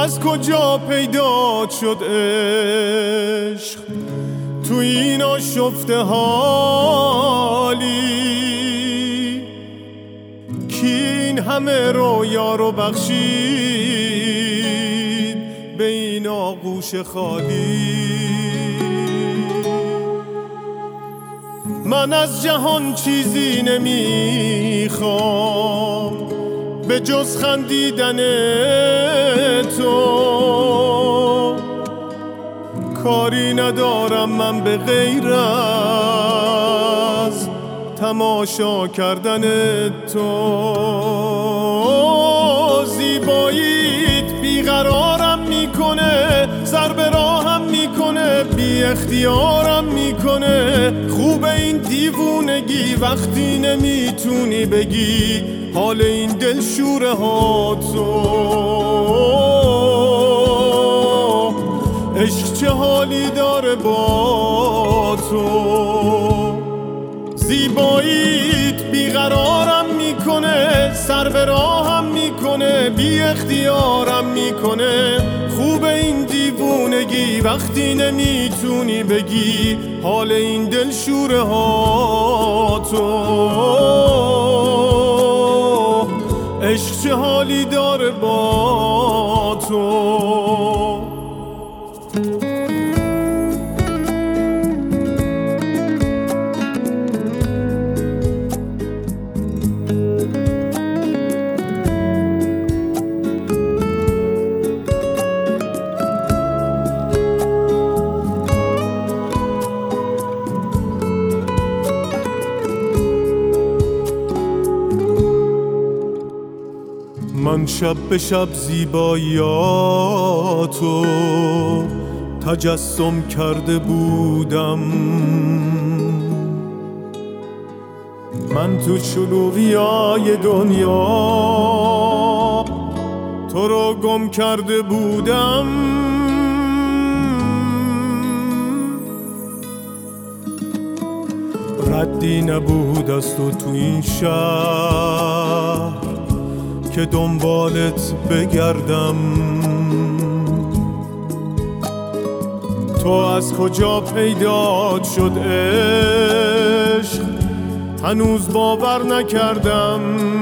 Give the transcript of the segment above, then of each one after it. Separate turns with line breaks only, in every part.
از کجا پیدا شد عشق تو این آشفته حالی کی این همه رویا رو بخشید به این آغوش خالی. من از جهان چیزی نمیخوام به جز خندیدن تو، کاری ندارم من به غیر از تماشا کردن تو. زیباییت بیقرارم میکنه، سر به راهم میکنه، بی اختیارم میکنه. خوب این دیوونگی وقتی نمیتونی بگی حال این دلشوره ها تو. عشق چه حالی داره با تو. زیباییت بیقرارم میکنه، سر به راهم میکنه، بی اختیارم میکنه. خوب این دیوونگی وقتی نمیتونی بگی حال این دلشوره ها تو. عشق چه حالی داره با تو. من شب به شب زیباییاتو تجسم کرده بودم، من تو شلوغیای دنیا تو رو گم کرده بودم. ردی نبود از تو این شهر که دنبالت بگردم. تو از کجا پیدا شد عشق هنوز باور نکردم.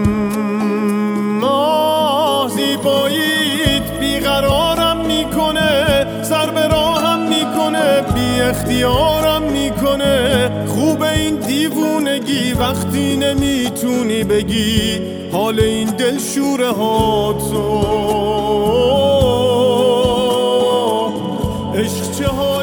زیباییت بیقرارم میکنه، سر به راهم میکنه، بی اختیارم میکنه. خوب این دیوونگی وقتی نمیتونی بگی حال این دلشوره ها تو. عشق چه حال